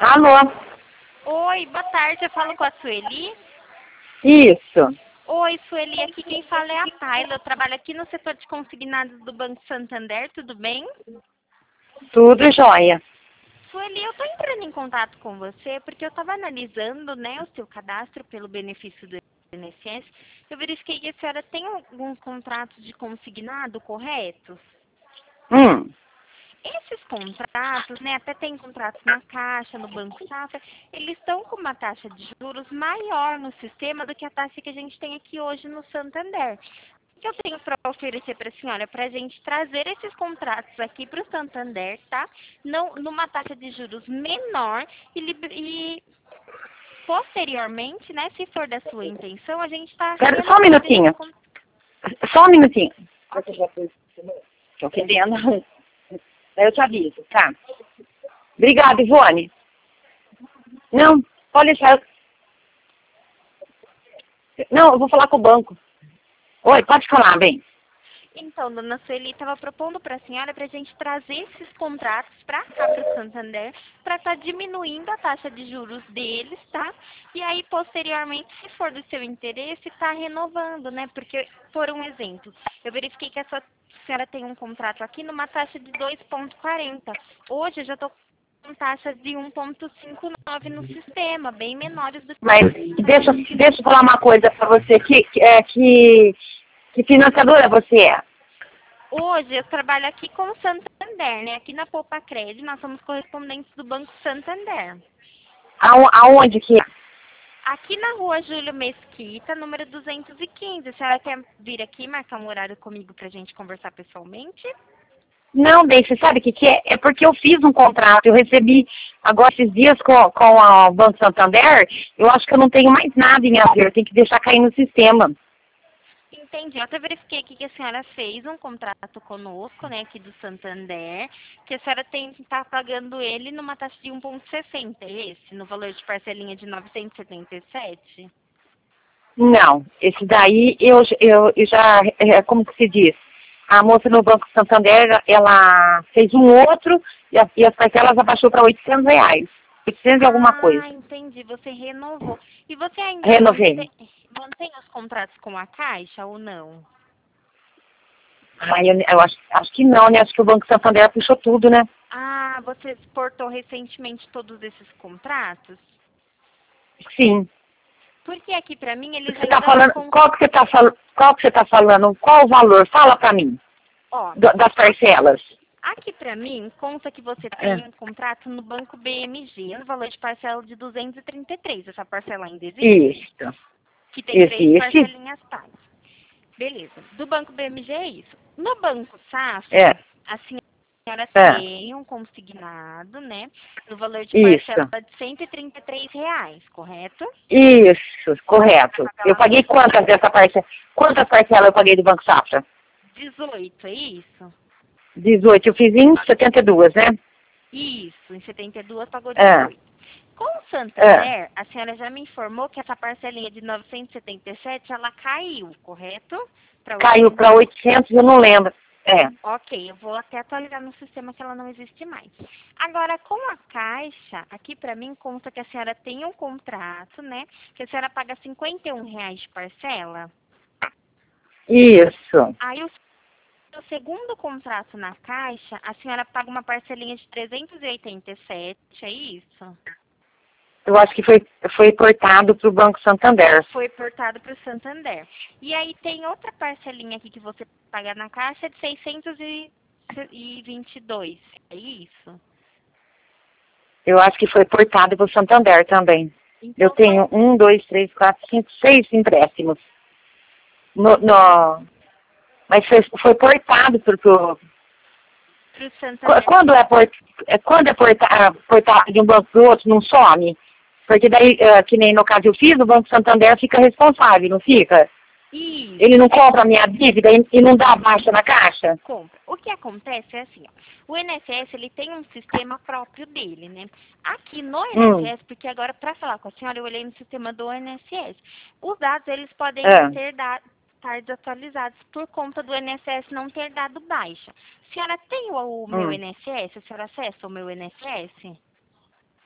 Alô? Oi, boa tarde, eu falo com a Sueli. Isso. Oi, Sueli, aqui quem fala é a Tayla, eu trabalho aqui no setor de consignados do Banco Santander, tudo bem? Tudo jóia. Sueli, eu tô entrando em contato com você porque eu estava analisando, né, o seu cadastro pelo benefício do INSS. Eu verifiquei que a senhora tem alguns contratos de consignado corretos? Hum. Esses contratos, né, até tem contratos na Caixa, no Banco Safra, eles estão com uma taxa de juros maior no sistema do que a taxa que a gente tem aqui hoje no Santander. O que eu tenho para oferecer para a senhora? Para a gente trazer esses contratos aqui para o Santander, tá? Não, numa taxa de juros menor e posteriormente, né, se for da sua intenção, a gente está Espera só um renovando esses minutinho. contratos. Só um minutinho. Ok. Tô querendo. Daí eu te aviso, tá? Obrigada, Ivone. Não, pode deixar. Não, eu vou falar com o banco. Oi, pode falar, bem. Então, dona Sueli, estava propondo para a senhora para a gente trazer esses contratos para cá, para o Santander, para estar diminuindo a taxa de juros deles, tá? E aí, posteriormente, se for do seu interesse, tá renovando, né? Porque, por um exemplo, eu verifiquei que a senhora tem um contrato aqui numa taxa de 2,40. Hoje eu já estou com taxas de 1,59 no sistema, bem menores do que Mas a deixa eu falar uma coisa pra você. Que financiadora você é? Hoje eu trabalho aqui com o Santander, né? Aqui na Poupa Crédito, nós somos correspondentes do Banco Santander. Aonde que é? Aqui na rua Júlio Mesquita, número 215. A senhora quer vir aqui marcar um horário comigo pra gente conversar pessoalmente? Não, bem, você sabe o que é? É porque eu fiz um contrato, eu recebi agora esses dias com o Banco Santander, eu acho que eu não tenho mais nada em minha vida, eu tenho que deixar cair no sistema. Entendi. Eu até verifiquei aqui que a senhora fez um contrato conosco, né, aqui do Santander, que a senhora tem que estar pagando ele numa taxa de 1,60, é esse, no valor de parcelinha de 977. Não, esse daí eu já, como que se diz? A moça no Banco Santander, ela fez um outro e as parcelas abaixou para R$ 800. 800 e alguma coisa. Ah, entendi. Você renovou. E você ainda Renovei. mantém os contratos com a Caixa ou não? Aí eu acho que não, né? Acho que o Banco Santander puxou tudo, né? Ah, você exportou recentemente todos esses contratos? Sim. Porque aqui pra mim eles Você tá ainda não falando, qual que você tá falando? Qual o valor? Fala para mim, Ó, das parcelas. aqui pra mim conta que você É. tem um contrato no Banco BMG, no valor de parcela de 233. Essa parcela ainda existe? Isso. Que tem 3 Existe? parcelinhas pagas. Beleza. Do Banco BMG é isso. No Banco Safra, É. a senhora É. tem um consignado, né? No valor de Isso. parcela de R$ 133, correto? Isso, Para correto. pagar Eu lá no paguei quantas dessa parcela? Quantas parcelas eu paguei do Banco Safra? 18, é isso? 18. Eu fiz em 72, né? Isso, em 72 pagou É. 18. Com o É. Santander, a senhora já me informou que essa parcelinha de 977, ela caiu, correto? Para Caiu para 800. 800, eu não lembro. É. Ok, eu vou até atualizar no sistema que ela não existe mais. Agora, com a Caixa, aqui para mim conta que a senhora tem um contrato, né? Que a senhora paga R$ 51 de parcela. Isso. Aí o seu segundo contrato na Caixa, a senhora paga uma parcelinha de 387, é isso? Eu acho que foi portado para o Banco Santander. Foi portado para o Santander. E aí tem outra parcelinha aqui que você paga na Caixa de 622, é isso? Eu acho que foi portado para o Santander também. Eu Então foi tenho 1, 2, 3, 4, 5, 6 empréstimos. Mas foi portado para o. para o Santander. Quando é portado de um banco para o outro, não some? Porque daí, que nem no caso eu fiz, o Banco Santander fica responsável, não fica? Ele Isso, não compra a minha dívida e não dá baixa na caixa? compra. O que acontece é assim, ó, o INSS ele tem um sistema próprio dele, né? Aqui no Hum, INSS, porque agora para falar com a senhora, eu olhei no sistema do INSS. Os dados eles podem é. estar desatualizados por conta do INSS não ter dado baixa. A senhora tem o meu Hum. INSS? A senhora acessa o meu INSS?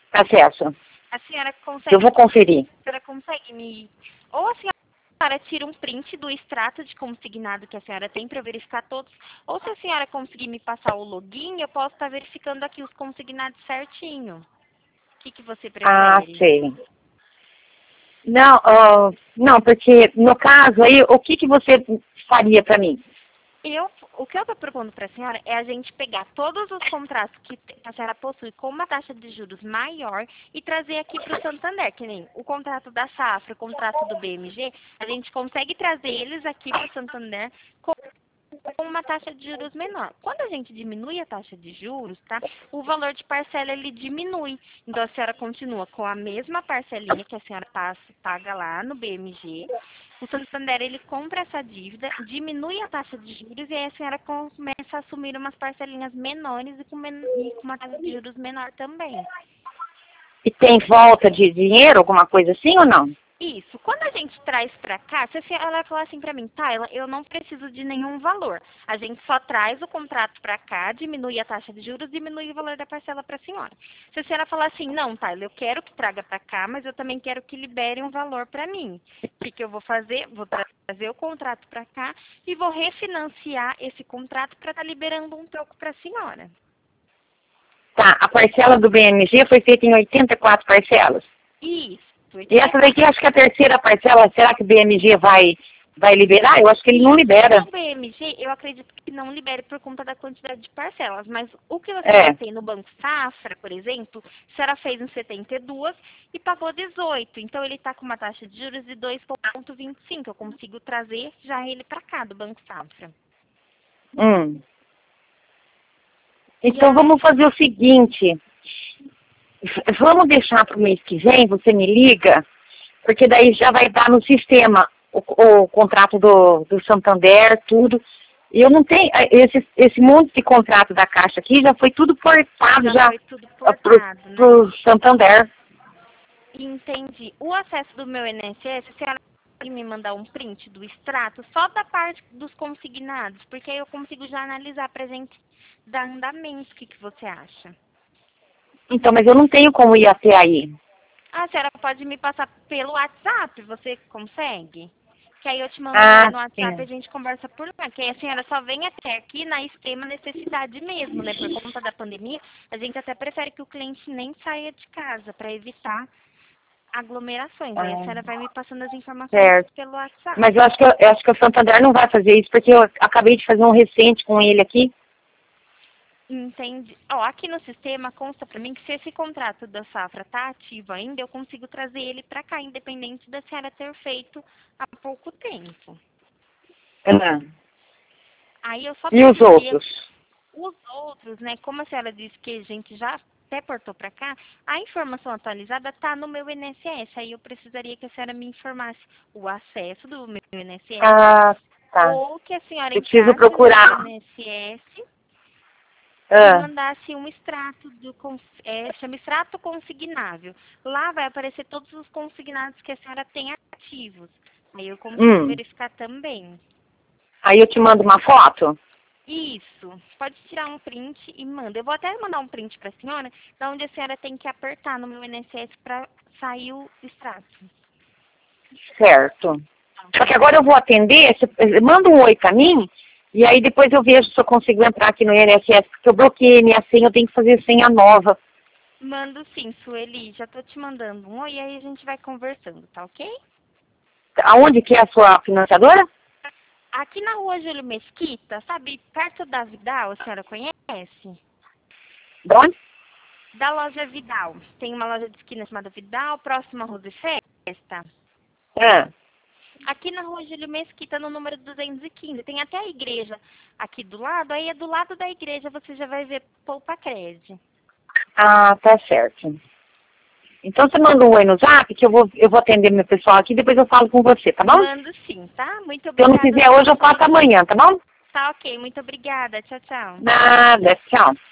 acesso. A senhora consegue... Eu vou conferir. A senhora consegue me... Ou a senhora tira um print do extrato de consignado que a senhora tem para eu verificar todos, ou se a senhora conseguir me passar o login, eu posso estar verificando aqui os consignados certinho. O que você prefere? Ah, sei. Não, não, porque no caso aí, o que você faria para mim? O que eu estou propondo para a senhora é a gente pegar todos os contratos que a senhora possui com uma taxa de juros maior e trazer aqui para o Santander, que nem o contrato da Safra, o contrato do BMG, a gente consegue trazer eles aqui para o Santander com uma taxa de juros menor. Quando a gente diminui a taxa de juros, tá? O valor de parcela ele diminui. Então a senhora continua com a mesma parcelinha que a senhora paga lá no BMG. O Santander ele compra essa dívida, diminui a taxa de juros e aí a senhora começa a assumir umas parcelinhas menores e com uma taxa de juros menor também. E tem volta de dinheiro, alguma coisa assim ou não? Isso. Quando a gente traz para cá, se ela falar assim para mim, tá, eu não preciso de nenhum valor. A gente só traz o contrato para cá, diminui a taxa de juros, diminui o valor da parcela para a senhora. Se a senhora falar assim, não, tá, eu quero que traga para cá, mas eu também quero que libere um valor para mim. O que eu vou fazer? Vou trazer o contrato para cá e vou refinanciar esse contrato para estar liberando um troco para a senhora. Tá, a parcela do BMG foi feita em 84 parcelas. Isso. E essa daqui, acho que a terceira parcela, será que o BMG vai liberar? Eu acho que ele não libera. O BMG, eu acredito que não libere por conta da quantidade de parcelas, mas o que você tem no Banco Safra, por exemplo, a senhora fez em 72 e pagou 18, então ele está com uma taxa de juros de 2,25, eu consigo trazer já ele para cá do Banco Safra. Então vamos fazer o seguinte... Vamos deixar para o mês que vem, você me liga, porque daí já vai dar no sistema o contrato do Santander, tudo. E eu não tenho, esse monte de contrato da Caixa aqui já foi tudo portado para o Santander. Entendi. O acesso do meu INSS, a senhora pode me mandar um print do extrato só da parte dos consignados, porque aí eu consigo já analisar para a gente dar andamento. O que você acha? Então, mas eu não tenho como ir até aí. A senhora pode me passar pelo WhatsApp, você consegue? Que aí eu te mando no WhatsApp e a gente conversa por lá. Que aí a senhora só vem até aqui na extrema necessidade mesmo, né? Por conta da pandemia, a gente até prefere que o cliente nem saia de casa para evitar aglomerações. Aí a senhora vai me passando as informações pelo WhatsApp. Mas eu acho que o Santander não vai fazer isso, porque eu acabei de fazer um recente com ele aqui. Entendi. Aqui no sistema consta para mim que se esse contrato da Safra está ativo ainda, eu consigo trazer ele para cá, independente da senhora ter feito há pouco tempo. Aí eu só e os outros? Os outros, né? Como a senhora disse que a gente já até portou para cá, a informação atualizada está no meu INSS. Aí eu precisaria que a senhora me informasse o acesso do meu INSS. Tá. Ou que a senhora preciso procurar no INSS e mandasse um extrato chama extrato consignável. Lá vai aparecer todos os consignados que a senhora tem ativos. Aí eu consigo verificar também. Aí eu te mando uma foto? Isso. Pode tirar um print e manda. Eu vou até mandar um print para a senhora, da onde a senhora tem que apertar no meu INSS para sair o extrato. Certo. Só que agora eu vou atender, manda um oi para mim, e aí depois eu vejo se eu consigo entrar aqui no INSS, porque eu bloqueei minha senha, eu tenho que fazer senha nova. Mando sim, Sueli. Já tô te mandando um oi e aí a gente vai conversando, tá ok? Aonde que é a sua financiadora? Aqui na rua Júlio Mesquita, sabe, perto da Vidal, a senhora conhece? De onde? Da loja Vidal. Tem uma loja de esquina chamada Vidal, próxima à Rua de Festa. Aqui na rua Júlio Mesquita, no número 215. Tem até a igreja aqui do lado. Aí é do lado da igreja, você já vai ver Poupa Cred. Tá certo. Então você manda um oi no Zap, que eu vou atender meu pessoal aqui, depois eu falo com você, tá bom? Mando sim, tá? Muito obrigada. Se eu não fizer hoje, eu faço amanhã, tá bom? Tá ok, muito obrigada. Tchau, tchau. Nada, tchau.